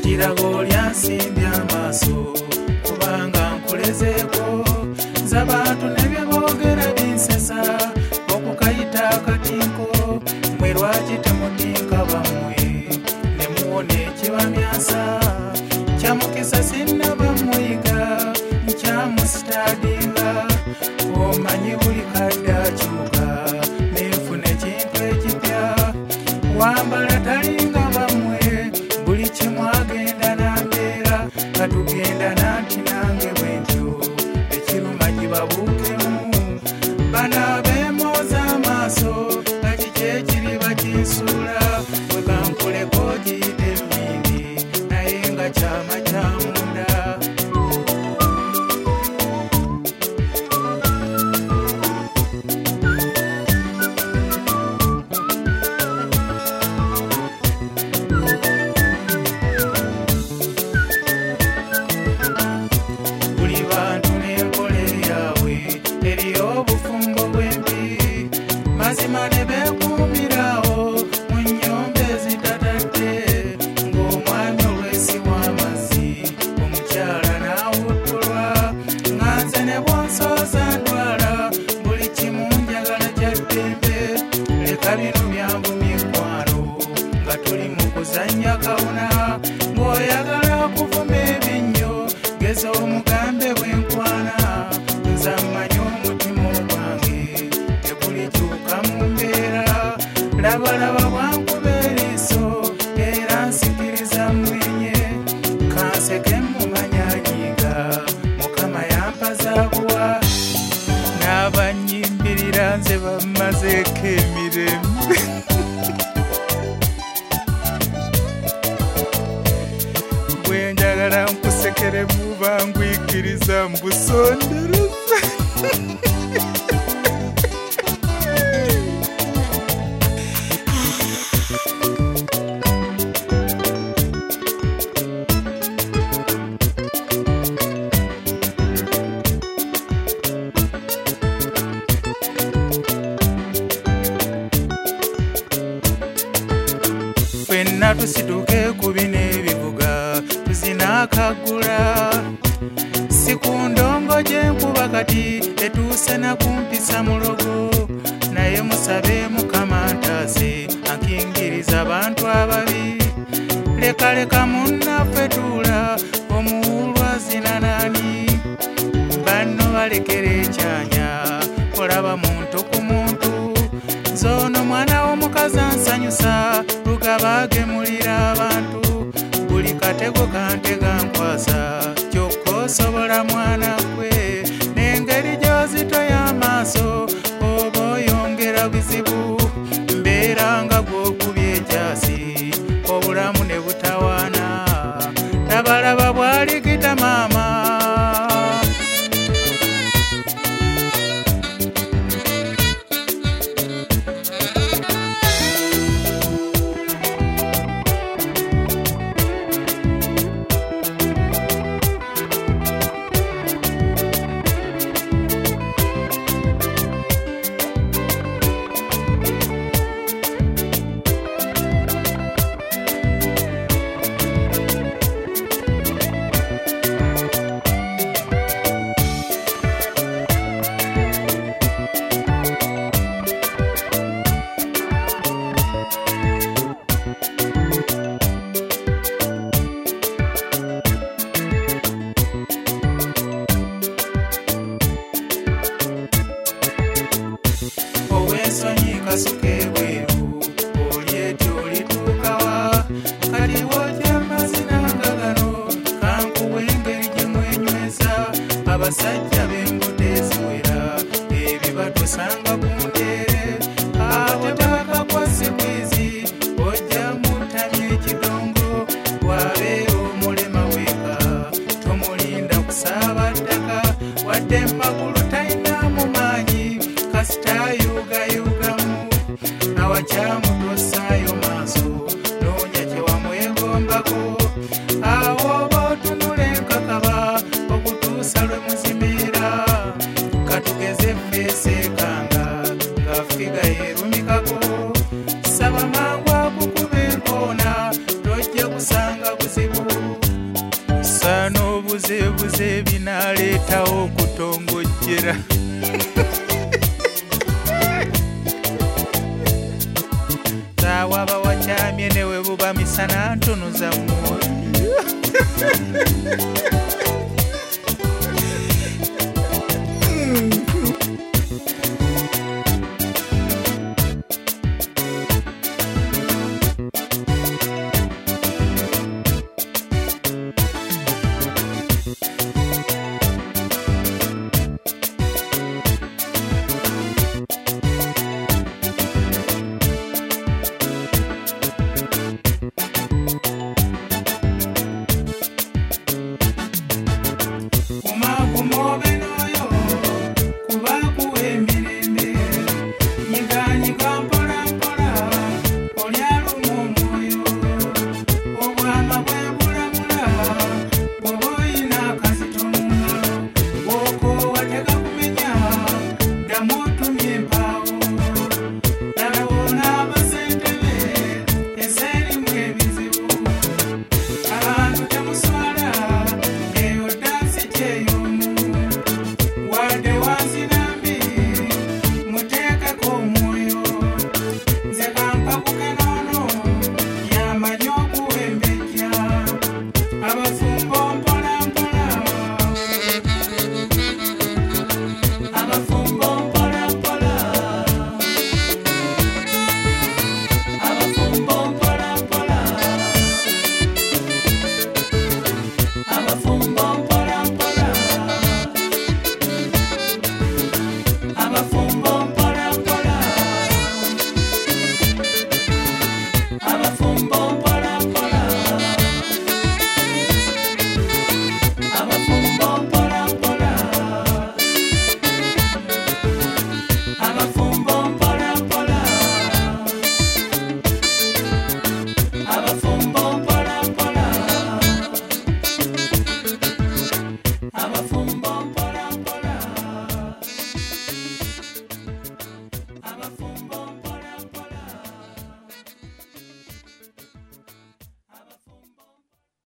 kirago lyansimbye amaaso kubanga nkulezeeko z'abantu ne bye boogera binsesa okukayita akatinko mwe lwaki temutinka bammwe ne muwona ekibamyasa kyamukisa sinnaba muyiga nkyamusitaadinga omanyi buli kadde akyuka nenfuna ekintu ekipya wambala talinga bammwe buli kimu agenda nambeera katugenda nanti nange bwentyo ekiruma kibabuukemu bana beemooza amaaso nga kiki ekiri bakinsuula bwe kankuleko giyite emmindi naye nga kyama kyamunda mazima ne beekuumirawo mu nnyumba ezitatadde ng'omwami olwesi w'amazzi omukyala n'awuttulwa nga nze ne bwonsooza ndwala buli kimu njagala kya ddembe leka bino byanvumya ekwano nga tuli mu kuzannya kawuna ng'oyagala okuvuma ebinnyo geza omugambe bwenkwana nze mmanyi omutima ogwange tekulikyuka mu mbeera labalaba bwankuba eriiso era nsikiriza mwenye kanseke mumanyanyiga mukama yampazaabuwa n'abanyimbirira nze bammazeeko emirembe bwenjagala nkusekere muba ngwikiriza mbusondereza ffenna tusituke ku bino ebivuga tuzinaakagula si ku ndongo gye nkuba kati etuuse na kumpisa mulogo naye musabe mukama ntaase ankingiriza abantu ababi lekaleka munnaffe tuula omuwulwa zinanaani banno balekera ekyanya olaba muntu ku muntu zoono mwana w'omukazi ansanyusa lugaba agemulira abantu buli katego kantega nkwasa kyokka osobola mwana gwe n'engeri gy'ozitoya amaaso oba oyongera bizibu mbeera nga gw'okubya ekyasi obulamu ne butawaana labalaba bwalikita maama byabuze binaleetawo okutongojjera saawa wakyamye newe buba misana ntono za mwoyo